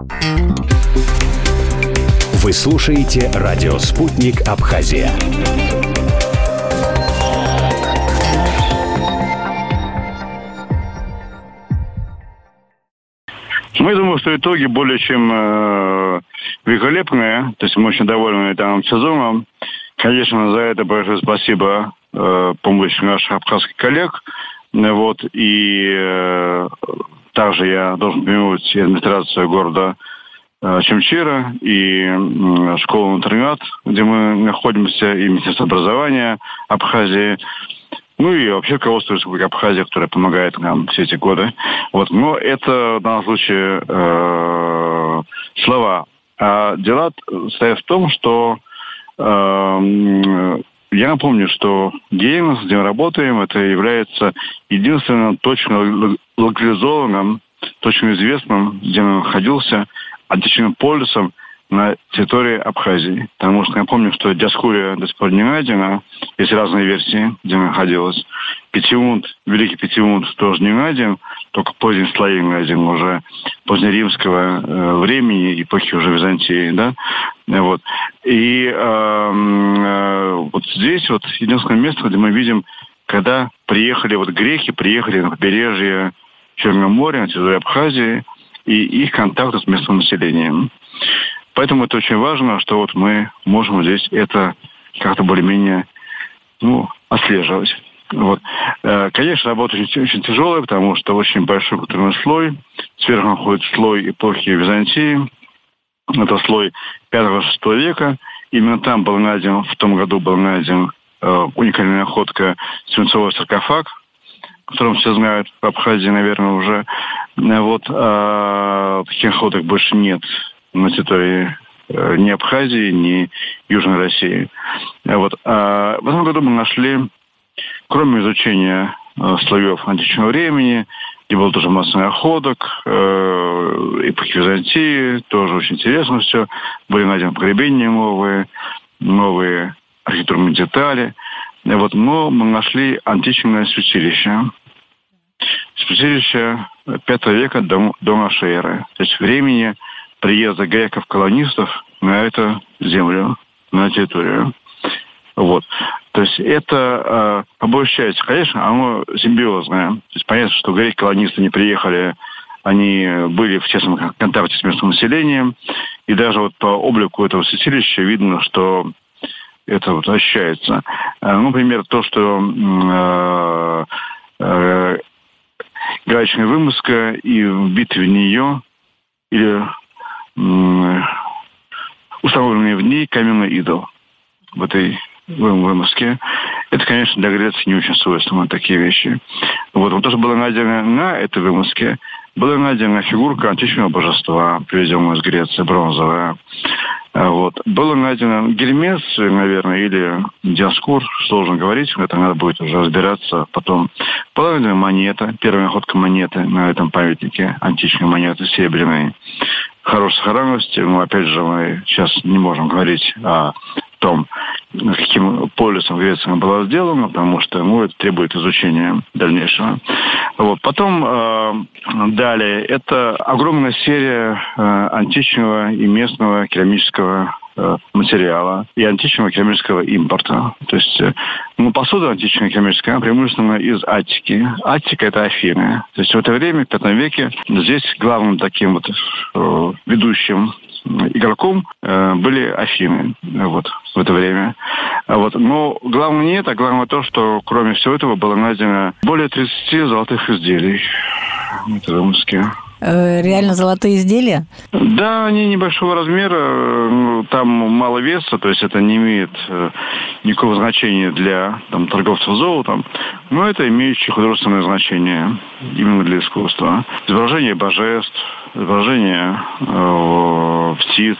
Вы слушаете радио «Спутник Абхазия». Я думаю, что итоги более чем великолепные. То есть мы очень довольны данным сезоном. Конечно, за это большое спасибо помощи наших абхазских коллег. И также я должен упомянуть и администрацию города Чимчира, и школу-интернат, где мы находимся, и Министерство образования Абхазии, и вообще руководство Республики Абхазия, которое помогает нам все эти годы. Но это, в данном случае, слова. А дела состоят в том, что я напомню, что Геймс, где мы работаем, это является единственным точно локализованным, точно известным, где он находился, античным полюсом на территории Абхазии. Потому что я помню, что Диаскурия до сих пор не найдена. Есть разные версии, где она находилась. Петиунд, Великий Петиунд тоже не найден, только поздний слои найден уже позднеримского времени, эпохи уже Византии, да? И здесь единственное место, где мы видим, когда приехали греки, приехали на побережье Черного моря, на территории Абхазии, и их контакты с местным населением. Поэтому это очень важно, что мы можем здесь это как-то более-менее отслеживать. Конечно, работа очень тяжелая, потому что очень большой культурный слой. Сверху находится слой эпохи Византии. Это слой 5-6 века. Именно там в том году был найден уникальная находка свинцовый саркофаг, о котором все знают в Абхазии, наверное, уже. Таких находок больше нет на территории ни Абхазии, ни Южной России. В этом году мы нашли, кроме изучения слоев античного времени, где было тоже масса находок, эпохи Византии, тоже очень интересно все. Были найдены погребения новые архитектурные детали. Но мы нашли античное святилище. Святилище 5 века до нашей эры. То есть времени приезда греков-колонистов на эту землю, на территорию. То есть это, по большей части, конечно, оно симбиозное. То есть понятно, что греки-колонисты не приехали, они были в тесном контакте с местным населением. И даже по облику этого святилища видно, что это ощущается. Например, то, что гаечная вымазка и вбитый в нее или установленный в ней каменный идол в этой вымазке. Это, конечно, для Греции не очень свойственно, такие вещи. То, что было найдено на этой вымазке, была найдена фигурка античного божества, привезенная из Греции, бронзовая. Было найдено Гермес, наверное, или Диаскур, сложно говорить, это надо будет уже разбираться потом. Была найдена монета, первая находка монеты на этом памятнике, античной монеты, серебряной, хорошей сохранности. Опять же, мы сейчас не можем говорить о том, каким полюсом Греция была сделана, потому что это требует изучения дальнейшего. Потом далее это огромная серия античного и местного керамического материала и античного керамического импорта. То есть посуда античная керамическая, она преимущественно из Аттики. Аттика – это Афины. То есть в это время, в V веке, здесь главным таким ведущим игроком были Афины в это время. Но главное не это, а главное то, что кроме всего этого было найдено более 30 золотых изделий в этой вымазке. Реально золотые изделия? Да, они небольшого размера, там мало веса, то есть это не имеет никакого значения для торговцев золотом, но это имеющее художественное значение именно для искусства. Изображение божеств, изображение птиц,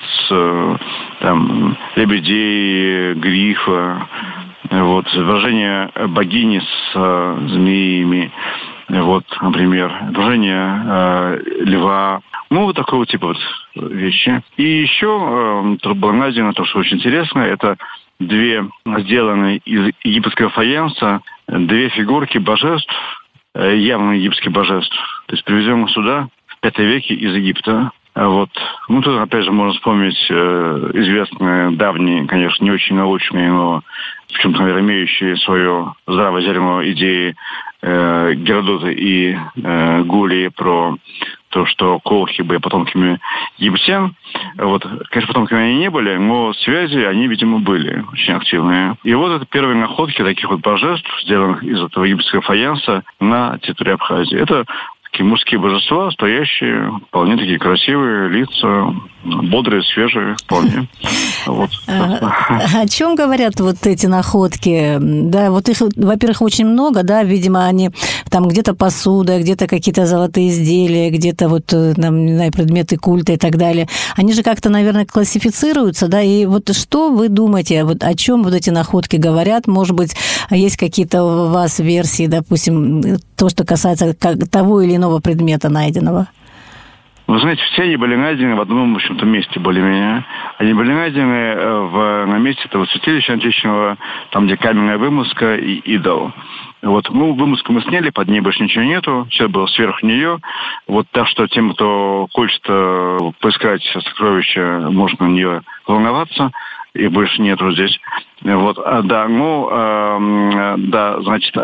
лебедей, грифа, изображение богини с змеями, например, изображение льва. Такого типа вещи. И еще было найдено то, что очень интересно, это две сделанные из египетского фаянса, две фигурки божеств, явно египетских божеств, то есть привезенных сюда в V веке из Египта. Вот. Ну, тут, опять же, можно вспомнить известные, давние, конечно, не очень научные, но почему-то, наверное, имеющие свое здравозерно идеи Геродота и Гулии про то, что колхи были потомками египтян. Вот, конечно, потомками они не были, но связи они, видимо, были очень активные. И вот это первые находки таких вот божеств, сделанных из этого египетского фаянса на территории Абхазии. Это такие мужские божества, стоящие, вполне такие красивые лица, бодрые, свежие, вполне. Вот. О чем говорят вот эти находки? Да, вот их, во-первых, очень много, да, видимо, они там где-то посуда, где-то какие-то золотые изделия, где-то вот, там, не знаю, предметы культа и так далее. Они же как-то, наверное, классифицируются, да, и вот что вы думаете, вот о чем вот эти находки говорят? Может быть, есть какие-то у вас версии, допустим, то, что касается того или иного предмета найденного? Вы знаете, все они были найдены в одном, в общем-то, месте более-менее. Они были найдены на месте этого святилища античного, там, где каменная вымазка и идол. Вот, ну, вымазку мы сняли, под ней больше ничего нету, все было сверху нее. Вот так что тем, кто хочет поискать сокровища, может на нее волноваться, и больше нету здесь. Вот, да, ну, да, значит,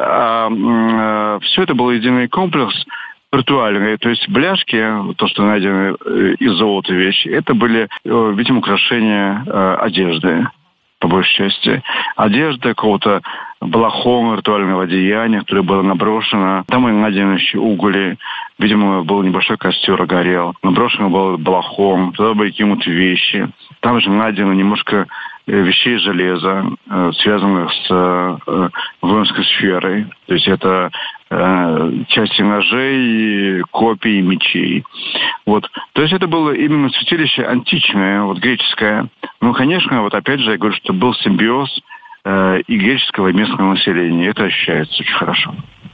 все это был единый комплекс ритуальные, то есть бляшки, то, что найдены из золота вещи, это были, видимо, украшения одежды, по большей части. Одежда какого-то балахона, ритуального одеяния, которое было наброшено. Там и найдены еще угли. Видимо, был небольшой костер, горел. Наброшено было балахон, туда были какие-то вещи. Там же найдено немножко вещей железа, связанных с воинской сферой. То есть это части ножей, копий, мечей. Вот. То есть это было именно святилище античное, вот греческое. Ну, конечно, вот опять же, я говорю, что был симбиоз и греческого, и местного населения. Это ощущается очень хорошо.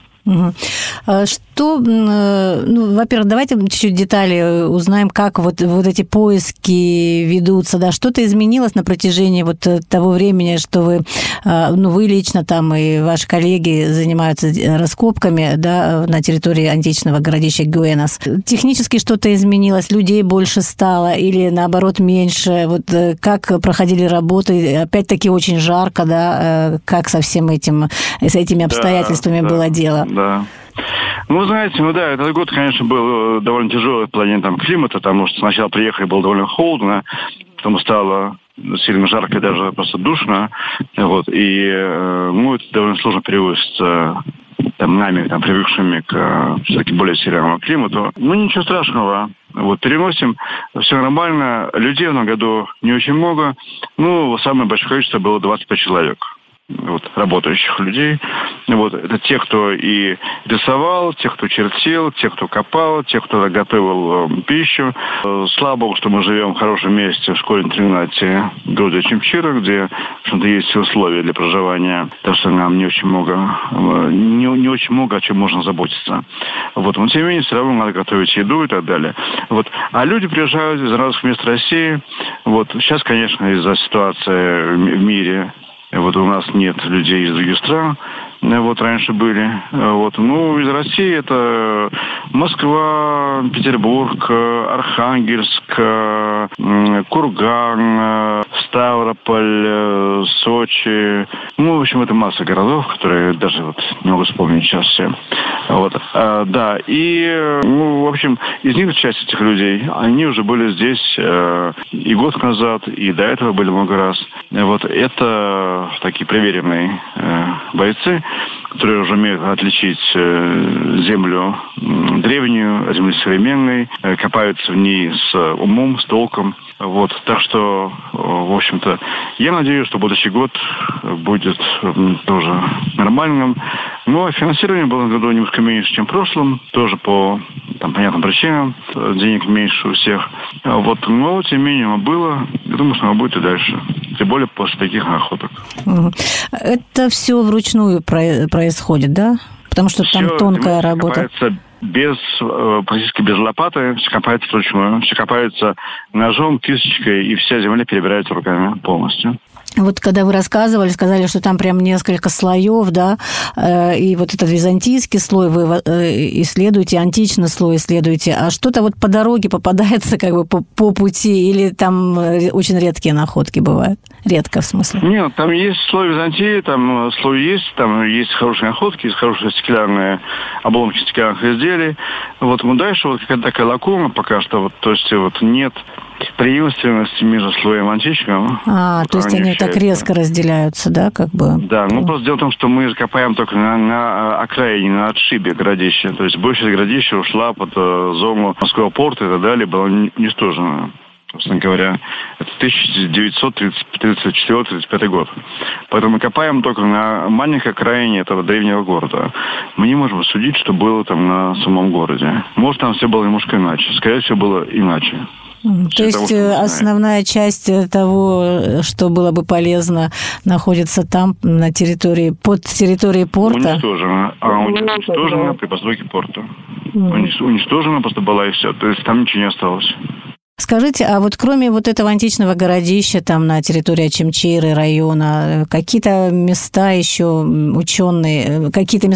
Что, ну, во-первых, давайте чуть-чуть детали узнаем, как вот эти поиски ведутся, да, что-то изменилось на протяжении вот того времени, что вы, ну, вы лично там и ваши коллеги занимаются раскопками, да, на территории античного городища Гуэнос. Технически что-то изменилось, людей больше стало или, наоборот, меньше? Вот как проходили работы? Опять-таки очень жарко, да, как со всем этим, с этими обстоятельствами было дело? Да. Ну, знаете, ну да, этот год, конечно, был довольно тяжелый в плане там климата, потому что сначала приехали, было довольно холодно, потом стало сильно жарко и даже просто душно, вот, и, ну, это довольно сложно перевозится там, нами, там, привыкшими к все-таки более северному климату. Ну, ничего страшного. Вот, переносим, все нормально. Людей в этом году не очень много. Ну, самое большое количество было 25 человек. Вот, работающих людей. Вот, это те, кто и рисовал, те, кто чертил, те, кто копал, те, кто готовил пищу. Слава богу, что мы живем в хорошем месте, в школе-интернате города Чимчира, где, в общем-то, есть все условия для проживания. Так что нам не очень много, не очень много о чем можно заботиться. Вот, но тем не менее, все равно надо готовить еду и так далее. Вот. А люди приезжают из разных мест России. Вот. Сейчас, конечно, из-за ситуации в мире, вот у нас нет людей из других стран, вот раньше были. Вот. Ну, из России это Москва, Петербург, Архангельск, Курган, Ставрополь, Сочи. Ну, в общем, это масса городов, которые даже вот не могу вспомнить сейчас все. Вот. Да, и, ну, в общем, из них часть этих людей, они уже были здесь и год назад, и до этого были много раз. Вот это такие проверенные бойцы, которые уже умеют отличить землю древнюю от земли современной, копаются в ней с умом, с толком. Вот. Так что, в общем-то, я надеюсь, что будущий год будет тоже нормальным. Ну, а финансирование было в году немножко меньше, чем в прошлом. Тоже по там, понятным причинам. Денег меньше у всех. Вот. Но, тем не менее, оно было. Я думаю, что оно будет и дальше. Тем более после таких находок. Это все вручную происходит, да? Потому что все, там тонкая работа. Практически без лопаты, все копается вручную. Все копается ножом, кисточкой, и вся земля перебирается руками полностью. Вот когда вы рассказывали, сказали, что там прям несколько слоев, да, и вот этот византийский слой вы исследуете, античный слой исследуете, а что-то вот по дороге попадается как бы по пути, или там очень редкие находки бывают? Редко, в смысле? Нет, там есть слой Византии, там есть хорошие находки, есть хорошие стеклянные обломки стеклянных изделий. Вот, но дальше вот какая-то такая лакуна пока что, вот, то есть вот нет преемственности между слоем античным. То есть они так резко разделяются, да, как бы? Да, просто дело в том, что мы копаем только на окраине, на отшибе городища. То есть большая городища ушла под зону Московского порта и так далее, была уничтожена. Собственно говоря, это 1934-35 год. Поэтому мы копаем только на маленькой окраине этого древнего города. Мы не можем судить, что было там на самом городе. Может, там все было немножко иначе. Скорее всего, было иначе. То есть основная часть того, что было бы полезно, находится там, на территории, под территорией порта? Уничтожена при постройке порта. Уничтожена просто была и все. То есть там ничего не осталось. Скажите, а вот кроме вот этого античного городища там на территории Очимчиры района, какие-то места еще ученым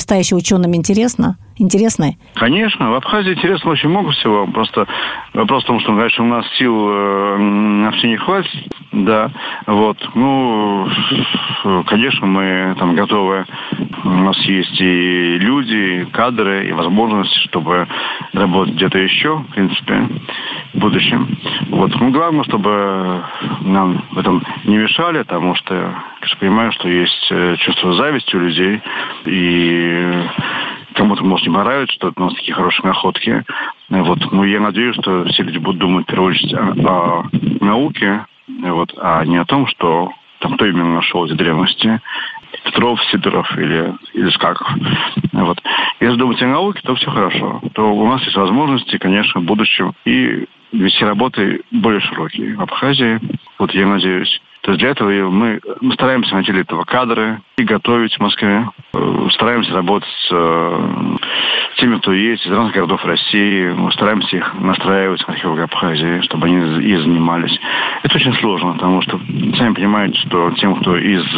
интересны? Конечно, в Абхазии интересно очень много всего. Просто вопрос в том, что дальше у нас сил на все не хватит. Да, вот. Конечно, мы там готовы. У нас есть и люди, и кадры, и возможности, чтобы работать где-то еще, в принципе, в будущем. Вот. Главное, чтобы нам в этом не мешали, потому что, я понимаю, что есть чувство зависти у людей, и кому-то может не понравиться, что у нас такие хорошие находки. Вот. Я надеюсь, что все люди будут думать, в первую очередь, о науке, вот, а не о том, что там кто именно нашел эти древности. Петров, Сидоров или Скаков. Вот. Если думать о науке, то все хорошо. То у нас есть возможности, конечно, в будущем и вести работы более широкие в Абхазии. Вот я надеюсь. То есть для этого мы стараемся найти для этого кадры и готовить в Москве. Стараемся работать с теми, кто есть из разных городов России. Мы стараемся их настраивать в археологи Абхазии, чтобы они и занимались. Это очень сложно, потому что, сами понимаете, что тем, кто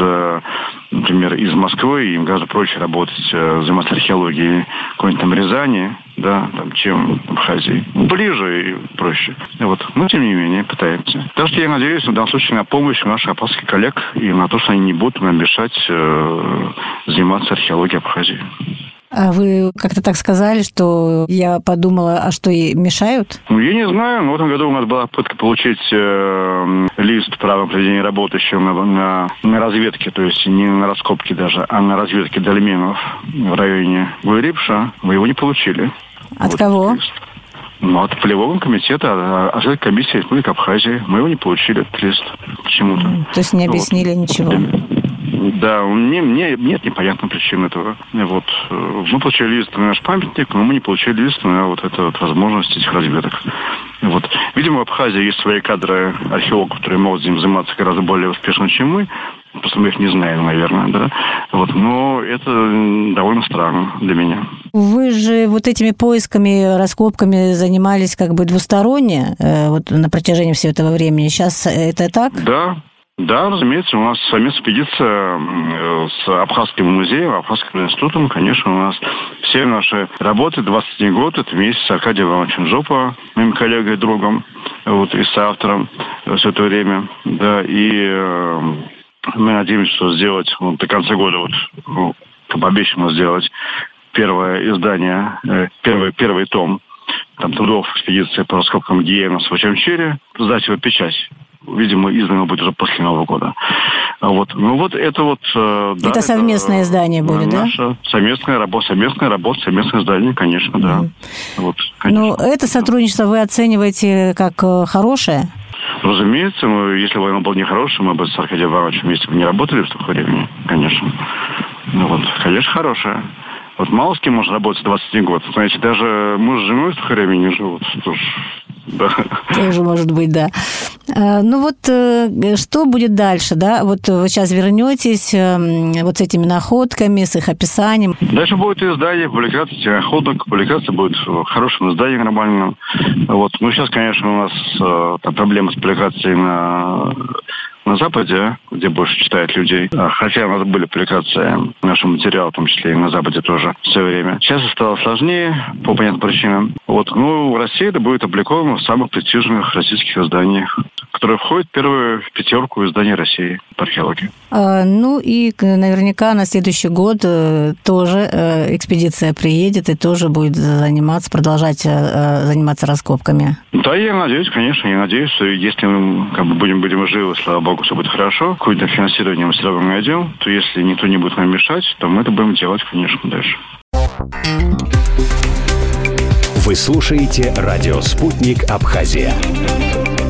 например, из Москвы, им гораздо проще работать, заниматься археологией какой-нибудь там Рязани, да, там, чем в Абхазии. Ближе и проще. Вот. Но, тем не менее, пытаемся. Так что я надеюсь, в данном случае, на помощь наших абхазских коллег и на то, что они не будут нам мешать заниматься археологией Абхазии. А вы как-то так сказали, что я подумала, а что и мешают? Я не знаю, но в этом году у нас была попытка получить лист права проведения работы еще на разведке, то есть не на раскопке даже, а на разведке дольменов в районе Гуйрипша. Мы его не получили. От кого? От полевого комитета, от комиссии Республики Абхазии. Мы его не получили, этот лист, почему-то. То есть не объяснили ничего? Да, мне нет непонятной причины этого. Вот. Мы получили лист на наш памятник, но мы не получили лист на вот эту вот возможность этих разведок. Вот. Видимо, в Абхазии есть свои кадры археологов, которые могут этим заниматься гораздо более успешно, чем мы. Просто мы их не знаем, наверное, да. Вот. Но это довольно странно для меня. Вы же вот этими поисками, раскопками занимались как бы двусторонне вот на протяжении всего этого времени. Сейчас это так? Да, разумеется, у нас совместная экспедиция с Абхазским музеем, Абхазским институтом. Конечно, у нас все наши работы 21 год, это вместе с Аркадием Ивановичем Жопа, моим коллегой и другом, вот, и соавтором все это время. Да, и мы надеемся, что сделать до конца года, как обещано сделать первое издание, первый том там, трудов экспедиции по раскопкам Гиена в Очимчире, сдать его печать. Видимо, издано будет уже после Нового года. Вот. Это это совместное издание будет, да? Наша совместная работа, совместное издание, конечно, да. Вот, конечно. Но это сотрудничество вы оцениваете как хорошее? Разумеется, если бы оно было нехорошее, мы бы с Аркадием Ивановичем вместе не работали в такое время, конечно. Конечно, хорошее. Вот мало с кем можно работать 21 год. Знаете, даже муж с женой в такое время не живут. Да. Тоже может быть, да. Что будет дальше, да? Вот вы сейчас вернетесь вот с этими находками, с их описанием. Дальше будет издание, публикация этих находок, публикация будет в хорошем издании нормальном. Вот. Сейчас, конечно, у нас проблема с публикацией на на Западе, где больше читают людей. Хотя у нас были публикации нашего материала, в том числе и на Западе тоже в свое время. Сейчас стало сложнее, по понятным причинам. В России это будет опубликовано в самых престижных российских изданиях, которые входят в первую пятерку изданий России по археологии. И наверняка на следующий год тоже экспедиция приедет и тоже будет продолжать заниматься раскопками. Да, я надеюсь, конечно, что если мы будем живы, слава богу, все будет хорошо, какое-то финансирование мы все равно найдем, то если никто не будет нам мешать, то мы это будем делать, конечно, дальше. Вы слушаете радио «Спутник Абхазия».